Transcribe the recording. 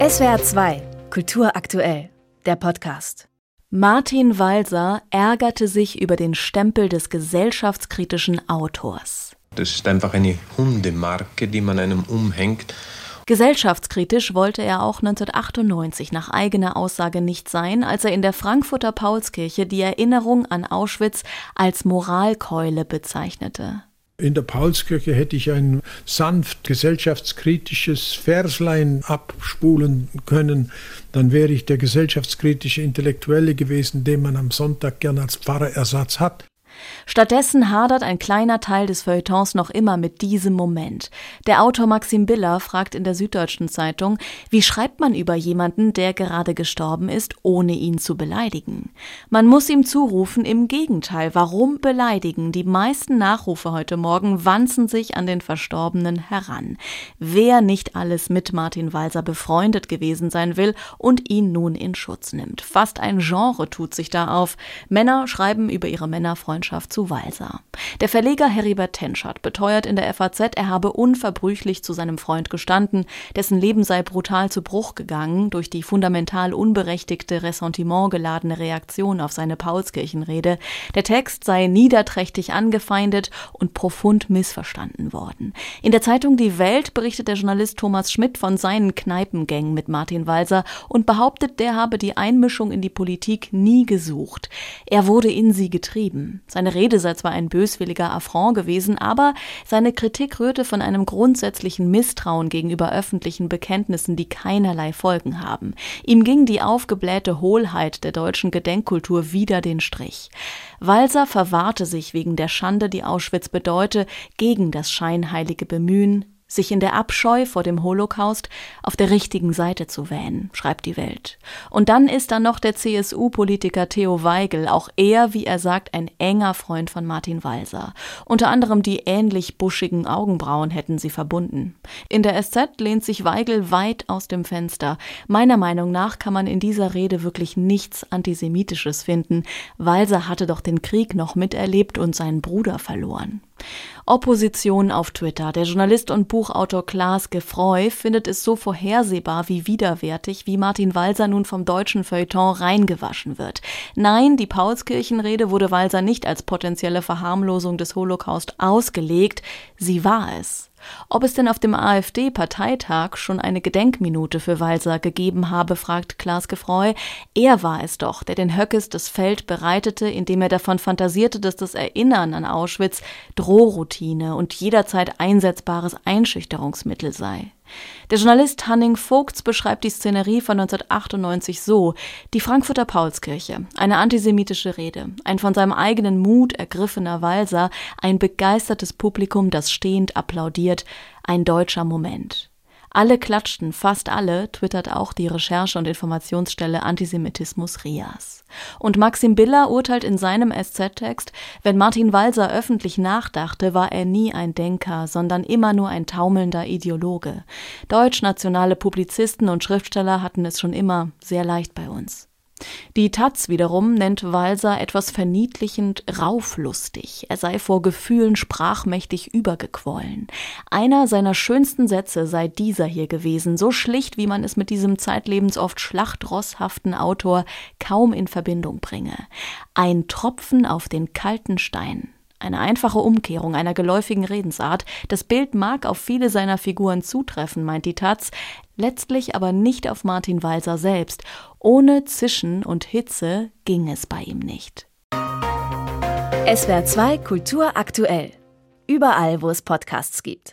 SWR 2 Kultur aktuell, der Podcast. Martin Walser ärgerte sich über den Stempel des gesellschaftskritischen Autors. Das ist einfach eine Hundemarke, die man einem umhängt. Gesellschaftskritisch wollte er auch 1998 nach eigener Aussage nicht sein, als er in der Frankfurter Paulskirche die Erinnerung an Auschwitz als Moralkeule bezeichnete. In der Paulskirche hätte ich ein sanft gesellschaftskritisches Verslein abspulen können. Dann wäre ich der gesellschaftskritische Intellektuelle gewesen, den man am Sonntag gern als Pfarrerersatz hat. Stattdessen hadert ein kleiner Teil des Feuilletons noch immer mit diesem Moment. Der Autor Maxim Biller fragt in der Süddeutschen Zeitung, wie schreibt man über jemanden, der gerade gestorben ist, ohne ihn zu beleidigen? Man muss ihm zurufen, im Gegenteil, warum beleidigen? Die meisten Nachrufe heute Morgen wanzen sich an den Verstorbenen heran. Wer nicht alles mit Martin Walser befreundet gewesen sein will und ihn nun in Schutz nimmt. Fast ein Genre tut sich da auf. Männer schreiben über ihre Männerfreundschaft zu Walser. Der Verleger Heribert Tenschert beteuert in der FAZ, er habe unverbrüchlich zu seinem Freund gestanden, dessen Leben sei brutal zu Bruch gegangen durch die fundamental unberechtigte, ressentimentgeladene Reaktion auf seine Paulskirchenrede. Der Text sei niederträchtig angefeindet und profund missverstanden worden. In der Zeitung Die Welt berichtet der Journalist Thomas Schmidt von seinen Kneipengängen mit Martin Walser und behauptet, der habe die Einmischung in die Politik nie gesucht. Er wurde in sie getrieben. Seine Rede sei zwar ein böswilliger Affront gewesen, aber seine Kritik rührte von einem grundsätzlichen Misstrauen gegenüber öffentlichen Bekenntnissen, die keinerlei Folgen haben. Ihm ging die aufgeblähte Hohlheit der deutschen Gedenkkultur wider den Strich. Walser verwahrte sich wegen der Schande, die Auschwitz bedeute, gegen das scheinheilige Bemühen, sich in der Abscheu vor dem Holocaust auf der richtigen Seite zu wähnen, schreibt die Welt. Und dann ist da noch der CSU-Politiker Theo Weigel, auch er, wie er sagt, ein enger Freund von Martin Walser. Unter anderem die ähnlich buschigen Augenbrauen hätten sie verbunden. In der SZ lehnt sich Weigel weit aus dem Fenster. Meiner Meinung nach kann man in dieser Rede wirklich nichts Antisemitisches finden. Walser hatte doch den Krieg noch miterlebt und seinen Bruder verloren. Opposition auf Twitter. Der Journalist und Buchautor Klaas Gefreu findet es so vorhersehbar wie widerwärtig, wie Martin Walser nun vom deutschen Feuilleton reingewaschen wird. Nein, die Paulskirchenrede wurde Walser nicht als potenzielle Verharmlosung des Holocaust ausgelegt, sie war es. Ob es denn auf dem AfD-Parteitag schon eine Gedenkminute für Walser gegeben habe, fragt Klaas Gefreu. Er war es doch, der den Höckes das Feld bereitete, indem er davon fantasierte, dass das Erinnern an Auschwitz Drohroutine und jederzeit einsetzbares Einschüchterungsmittel sei. Der Journalist Hanning Vogts beschreibt die Szenerie von 1998 so: Die Frankfurter Paulskirche, eine antisemitische Rede, ein von seinem eigenen Mut ergriffener Walser, ein begeistertes Publikum, das stehend applaudiert, ein deutscher Moment. Alle klatschten, fast alle, twittert auch die Recherche- und Informationsstelle Antisemitismus RIAS. Und Maxim Biller urteilt in seinem SZ-Text, wenn Martin Walser öffentlich nachdachte, war er nie ein Denker, sondern immer nur ein taumelnder Ideologe. Deutschnationale Publizisten und Schriftsteller hatten es schon immer sehr leicht bei uns. Die taz wiederum nennt Walser etwas verniedlichend rauflustig. Er sei vor Gefühlen sprachmächtig übergequollen. Einer seiner schönsten Sätze sei dieser hier gewesen, so schlicht, wie man es mit diesem zeitlebens oft schlachtrosshaften Autor kaum in Verbindung bringe. Ein Tropfen auf den kalten Stein. Eine einfache Umkehrung einer geläufigen Redensart. Das Bild mag auf viele seiner Figuren zutreffen, meint die taz, letztlich aber nicht auf Martin Walser selbst. Ohne Zischen und Hitze ging es bei ihm nicht. SWR 2 Kultur aktuell. Überall, wo es Podcasts gibt.